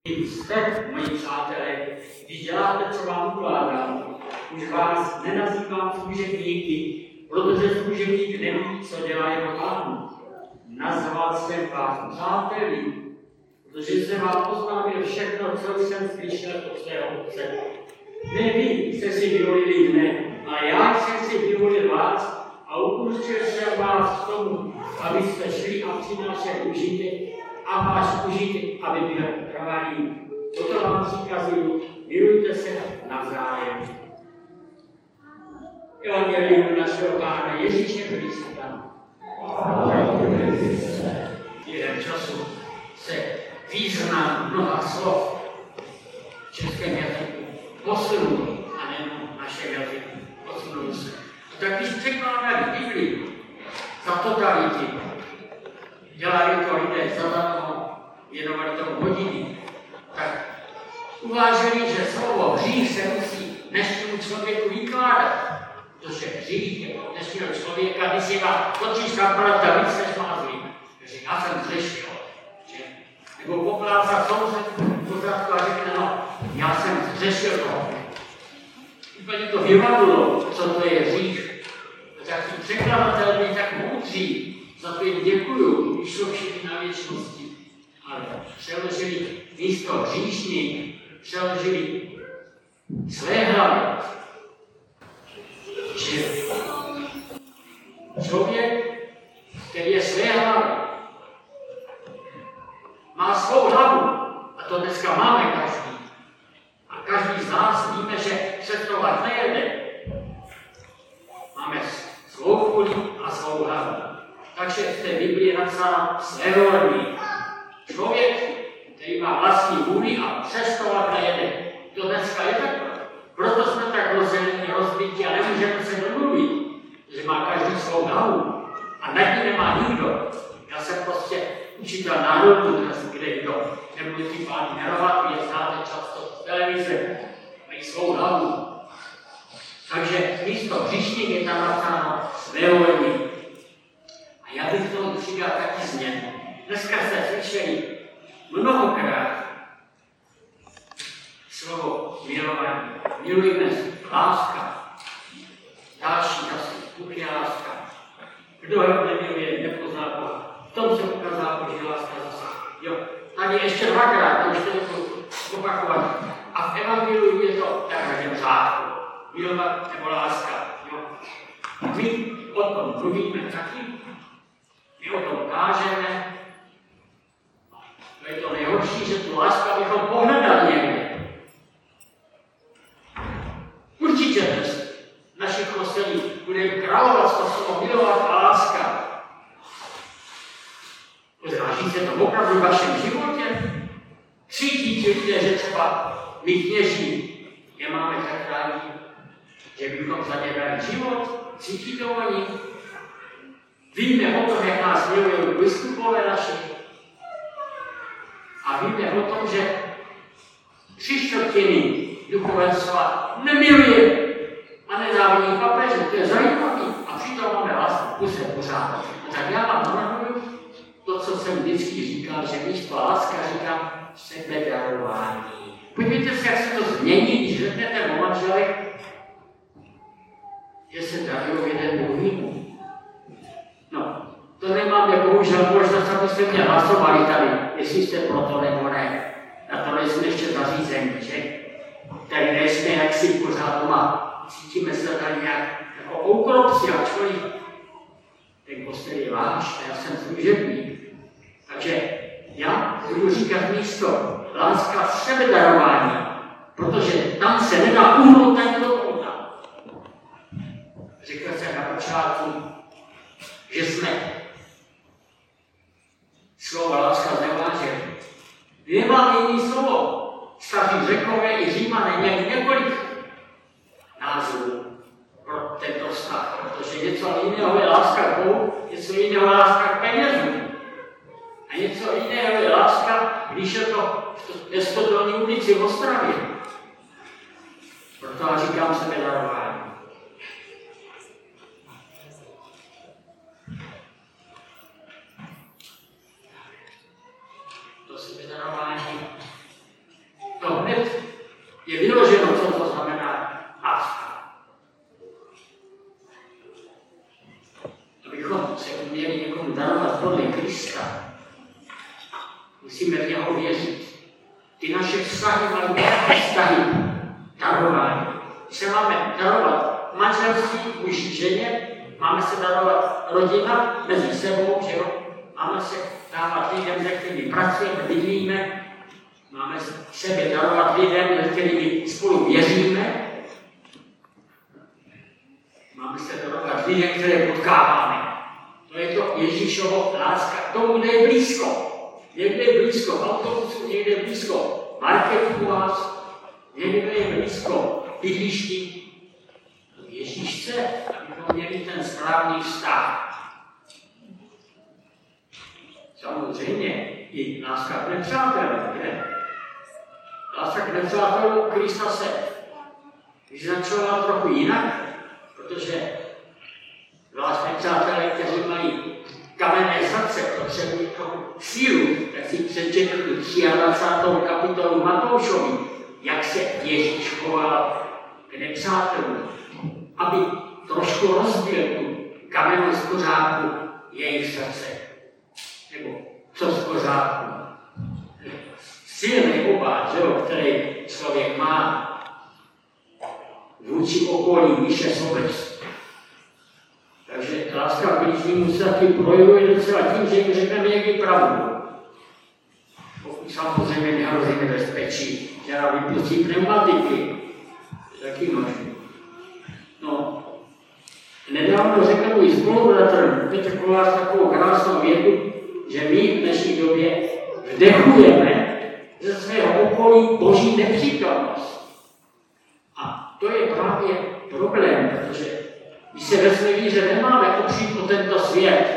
Jste, moji přátelé, když děláte, co vám ukládám, už vás nenazývám služebníky, protože služebník neví, co dělá jeho pán. Nazval jsem vás přáteli, protože jsem vám oznámil všechno, co jsem slyšel od svého otce. Ne vy jste si vyvolili mne, ale já jsem si vyvolil vás a upustil jsem vás k tomu, abyste šli a přinášeli užitek a váš užitek, aby byl trvalý. Toto vám přikazuju, milujte se navzájem. Evangelium našeho Pána Ježíše Krista. Během času se význam mnoha slov v českém jazyku posunul, a nejenom v našem jazyku, posunul se. A tak když překládáme Biblii za totality, dělali to lidé zadarmo, věnovali tomu hodiny, tak uvážili, že slovo hřích se musí dnešnímu člověku vykládat. Protože hřích je dnešního člověka, když si má točíš aparát David se smázlí. Takže já jsem zřešil. Nebo poplácá soused v pořádku a řekne, no, já jsem zřešil to. Úplně to vyvadulo, co to je hřích. Tak ti překladatel byli tak moudří, za to jim děkuju, když jsou všichni na věčnosti. Ale přeložili místo hříšník, přeložili své hlavy. Že člověk, který je své hlavy, má svou hlavu, a to dneska máme každý. A každý z nás víme, že cestovat nejede. Máme svou kuli a svou hlavu. Takže v té Biblii je napsáno svévolný. Člověk, který má vlastní vůli a cestovat nejede. To dneska je takhle. Proto jsme tak rozdělení, rozbití a nemůžeme se domluvit, že má každý svou hlavu a nad ní nemá nikdo. Já jsem prostě učitel národů, kde kdo nebudu ty pány jmenovat, vy je znáte často z televize, mají svou hlavu. Takže místo hříšník je tam napsáno svévolný. A já bych toho přidal taky změnu. Dneska jste slyšeli mnohokrát slovo milování. Milujme se, láska. Další asi, Bůh je láska. Kdo ho nemiluje, nepozná Boha. V tom se ukázá Boží láska zase. Jo, tady ještě dvakrát, to už to nebudu opakovat. A v Evangeliu je to tak, řádku. Milovat nebo láska. Jo. My o tom mluvíme taky. My o tom kážeme. To je to nejhorší, že tu láska bychom pohledali někde. Určitě dnes v našich kostelích bude královat to slovo milovat a láska. Zváží se to opravdu v vašem životě? Cítí ti lidé, že třeba my kněží je máme tak rádi, že bychom za ně dali život? Cítí to oni? Víme o tom, jak nás milují biskupové naši. A víme o tom, že 3/4 duchovenstva nemiluje a nezávidí papeže. To je zajímavé. A přitom máme lásku kuse pořád. Tak já vám navrhuju to, co jsem vždycky říkal, že místo láska říkám sebedarování. Podívejte se, jak se to změní, když řeknete o manželech, že se darují jeden druhýmu. No, to nemáme bohužel možnost, abyste mě hlasovali tady, jestli jste pro to nebo ne. Na to nejsme ještě zařízení, že? Tady nejsme jaksi pořád doma. Cítíme se tady nějak jako oukropci a člověk. Ten kostel je váš, já jsem služebník. Takže já budu říkat místo láska sebedarování, protože tam se nedá uhnout ani do kouta. Řekl jsem na počátku, že jsme slovo láska znevážili. Nemám jiný slovo. Staří Řekové i Římané měli několik názvů pro tento vztah, protože něco jiného je láska k Bohu, něco jiného je láska k penězům. A něco jiného je láska, když je to ve Stodolní ulici v Ostravě. Proto já říkám sebedarování. To sebedarování abychom se uměli někomu darovat podle Krista, musíme v něho věřit. Ty naše vztahy mají nějaké vztahy darování. Se máme darovat manželství muži ženě, máme se darovat rodina mezi sebou, že jo? Máme se dávat lidem, se kterými pracujeme, bydlíme, máme sebe darovat lidem, se kterými spolu věříme, máme se darovat lidem, které potkáváme. To je to Ježíšovo láska. Tomu nejde blízko. Někde je blízko v autobusu, někde je blízko marketu u vás, někde je blízko bydlišti. Ježíš chce, abychom měli ten správný vztah. Samozřejmě i láska k nepřátelům, ne? Láska k nepřátelům Krista se vyznačovala trochu jinak, protože zvlášť nepřátelé, kteří mají kamenné srdce, potřebují trochu sílu, tak si přečetl tu 23. kapitolu Matoušovi, jak se Ježíš choval k nepřátelům, aby trošku rozbil tu kamennou skořápku jejich srdce. Nebo co z kořápku? Silný obát, který člověk má vůči okolí výše sobec. Takže láska k blížnímu se taky projevuje docela tím, že jim řekneme někdy pravdu. Pokud samozřejmě nehrozí nebezpečí, že nám vypustí pneumatiky, taky možný. No, nedávno řekl můj spolubratr Petr Kolář takovou krásnou větu, že my v dnešní době vdechujeme ze svého okolí boží nepřítomnost. A to je právě problém, protože my se ve své víře nemáme opřít o tento svět.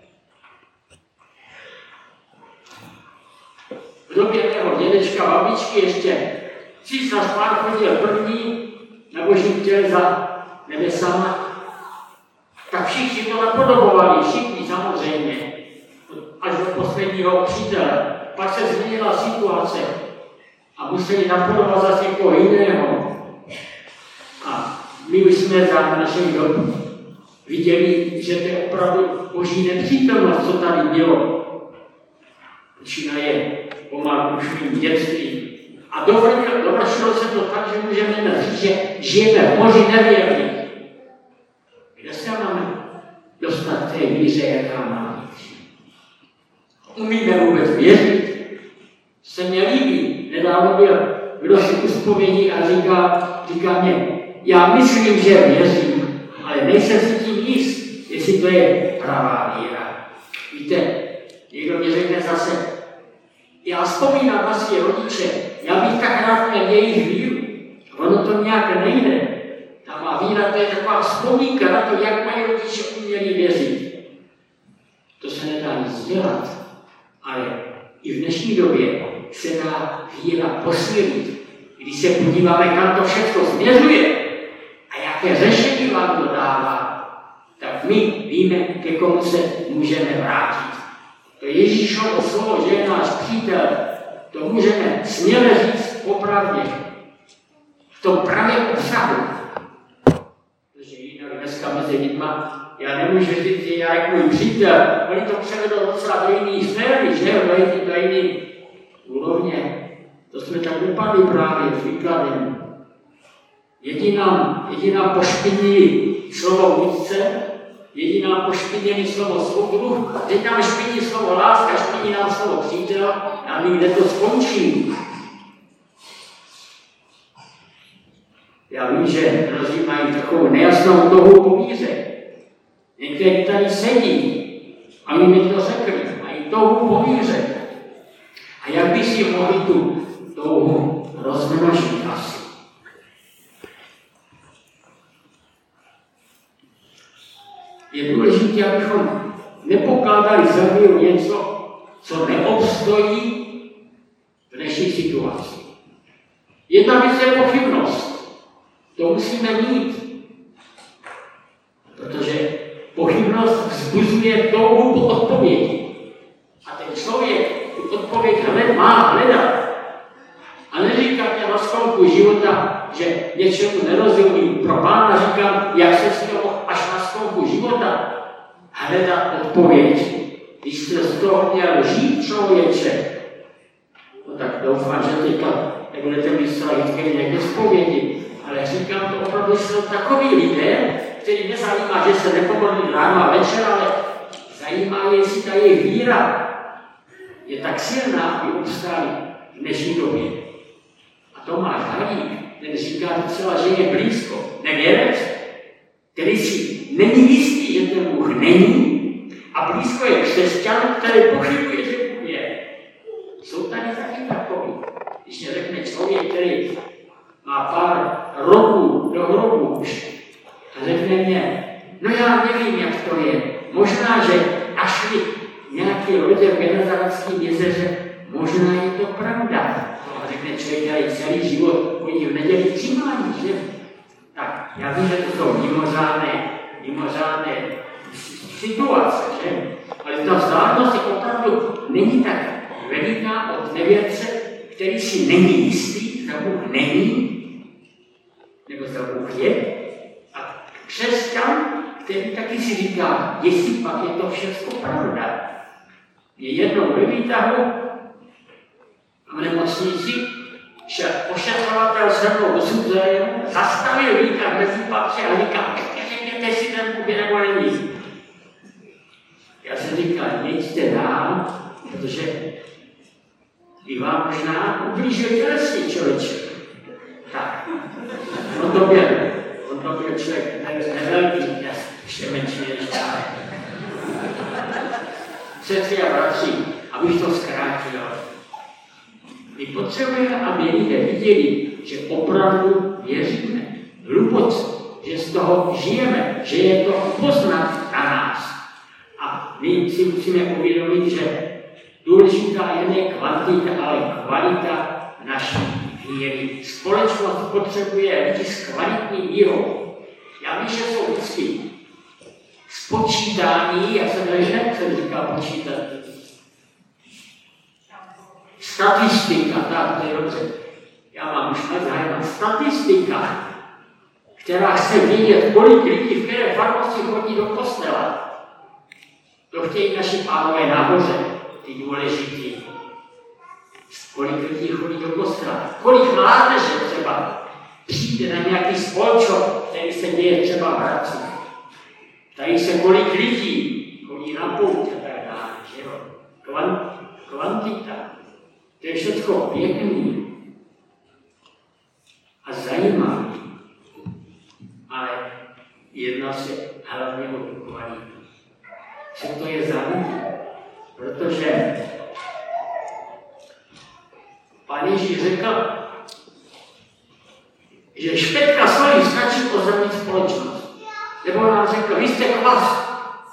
V době mého dědečka, babičky ještě císař pán chodil první na božím těle za nebesama, tak všichni to napodobovali, všichni samozřejmě, až do posledního přítele. Pak se změnila situace a museli napodobovat zase někoho jiného. A my už jsme za našem dobu viděli, že to je opravdu boží nepřítomnost, co tady bylo. Počínaje pomalu už v dětství. A dovršilo se to tak, že můžeme říct, že žijeme v boží nevěrní. Kde se máme dostat té víře, jaká má být? Umíme vůbec věřit? Se mě líbí. Nedávno byl kdo si uspovědí a říká mě, já myslím, že věřím, ale nejsem si tím jist, jestli to je pravá víra. Víte, někdo mě řekne zase, já vzpomínám na své rodiče, já bych tak rád měl jejich víru. Ono to nějak nejde. Ta má víra, to je taková vzpomínka na to, jak mají rodiče uměli věřit. To se nedá nic dělat, ale i v dnešní době se dá víra posílit. Když se podíváme, kam to všechno směřuje a jaké řešení vám to dává, tak my víme, ke komu se můžeme vrátit. To Ježíšovo slovo, že je náš přítel, to můžeme směle říct opravdě. V tom pravém obsahu. Protože jinak dneska mezi lidma, já nemůžu říct, že já jako můj přítel, oni to převedou docela do jiných sféry, že do jiných úrovně. To jsme tak dopadli právě výkladem. Jediná pošpiní slovo vůdce, jediná pošpinění slovo svobodu, teď nám špiní slovo láska, špiní nám slovo přítel a my kde to skončí. Já vím, že mnozí mají takovou nejasnou touhu po víře. Někteří tady sedí, aby mi to řekli, mají touhu po víře. A jak by si mohli tu touhu rozmnožit asi? Je důležité, abychom nepokládali za víru něco, co neobstojí v dnešní situaci. Jedna věc je pochybnost. To musíme mít. Protože pochybnost vzbuzuje touhu po odpovědi. A ten člověk tu odpověď hned má hledat. A neříkat je na sklonku života, že něčemu nerozumím. Pro Pána říkám, jak se s tím až na sklonku života. hledat odpověď, když jste z toho měl žít člověče. No tak doufám, že teďka nebudete myslet vždycky někde zpovědi, ale říkám to opravdu, jsou takový lidé, který nezajímá, že se nepomodlí ráno a večer, ale zajímá, jestli ta jejich víra je tak silná, aby obstáli v dnešní době. A Tomáš Halík, ten říká docela, že je blízko nevěrec, který si není jistý, že ten Bůh není, a blízko je křesťan, který pochybuje, že Bůh je. Jsou tady taky takový. Když mě řekne člověk, který má pár roků do hrobu už, a řekne mě, no já nevím, jak to je. Možná, že až šli nějaký lidé v Genezareckém jezeře, možná je to pravda. A řekne člověk, který celý život chodí v neděli přijímání, že? Tak, já vím, že to jsou mimořádné situace, že? Ale ta vzdálenost je opravdu není tak veliká od nevěrce, který si není jistý, zda Bůh není, nebo zda Bůh je. A křesťan, který taky si říká, jestli pak je to všechno pravda. Je jednou ve výtahu v nemocnici, že ošetřovatel se mnou dosudzel, zastavil výtah mezi patře a říká, řekněte si ten Bůh je nebo není. Já jsem říkal, jeďte dál, protože i vám možná ublížil tělesný člověče. Tak, on to byl člověk nevelký, ještě menší než já. Sestry a bratři, abych to zkrátil. My potřebujeme, aby lidé viděli, že opravdu věříme hluboce, že z toho žijeme, že je to poznat na nás. A my si musíme uvědomit, že důležitá je ne kvantita, ale kvalita naší víry. Společnost potřebuje lidi s kvalitní vírou. Já vím, že jsou vždycky spočítání, já jsem jsem říkal počítat. Statistika, tak, to je dobře. Já mám už nezájem. Statistika, která chce vědět, kolik lidí v které farnosti chodí do kostela. To chtějí naši pánové nahoře, ty důležitý. Kolik lidí chodí do kostela. Kolik mládeže třeba přijde na nějaký spolčok, který se děje třeba v Hradci. Tady se kolik lidí chodí na pouť a tak dále, že jo. Kvantita. To je všechno pěkný a zajímavý. Ale jedná se hlavně o tu kvalitu. Co to je za lidi? Protože Pán Ježíš řekl, že špetka soli stačí ozdravit společnost. Nebo nám řekl, vy jste kvas.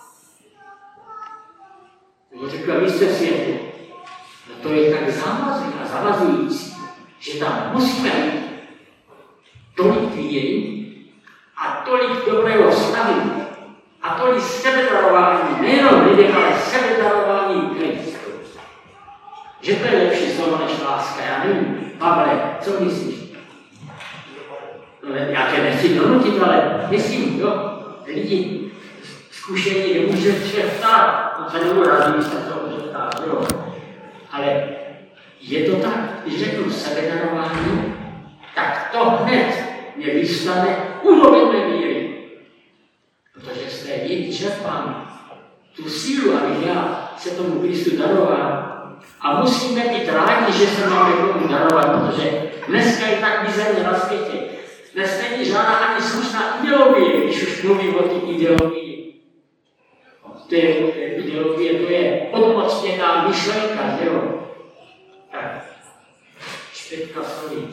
Nebo řekl, vy jste světlo. No to je tak zavazující, že tam musíme mít tolik víry a tolik dobrého vztahu a tolik sebedarování, nejenom lidé, ale sebedarování Kristu. Že to je lepší slovo než láska. Já nevím, Pavle, co myslíš? No, já tě nechci donutit, ale myslím, jo, lidi zkušení nemůže vše vstát. No se neurazí, když se to může vstát, jo. Ale je to tak, když řeknu sebedarování, tak to hned mě vystane úroveň mé víry. Protože z té víry čerpám tu sílu, abych já se tomu Kristu daroval. A musíme být rádi, že se máme komu darovat, protože dneska je tak mizerně na světě. Dnes není žádná ani slušná ideologie, když už mluvím o té ideologii. To je ideologie, to je odmocněná myšlenka, že jo? Tak, špetka soli.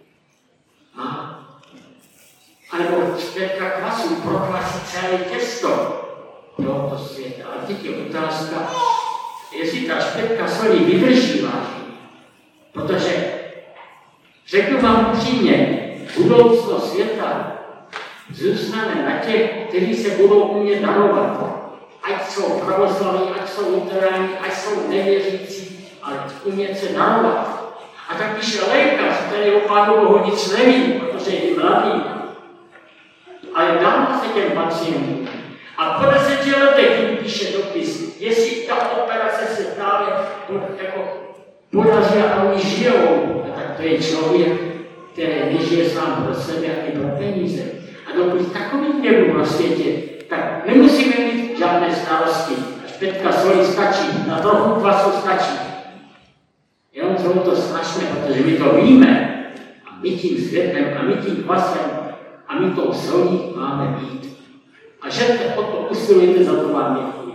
A nebo špetka kvasu prokvasí celé těsto tohoto světa. A teď je otázka, jestli ta špetka soli vydrží vážně. Protože, řeknu vám upřímně, budoucnost světa zůstane na těch, kteří se budou umět darovat. Ať jsou pravoslaví, ať jsou luteráni, ať jsou nevěřící, ale umět se darovat. A tak píše lékař, který o Pánu Bohu nic neví, protože je mladý, ale dává se těm pacientům. A po 10 letech jim píše dopis, jestli ta operace se dále jako podaří a oni žijou. A tak to je člověk, který nežije sám pro sebe, ani pro peníze. A dokud takových nebudu na světě, tak nemusíme mít žádné starosti. Až pětka soli stačí, na trochu kvasu stačí. Jenom to snažíme, protože my to víme. A my tím světlem, a my tím kvasem, a my tou solí máme být. A že o to usilujete, za to vám děkuji.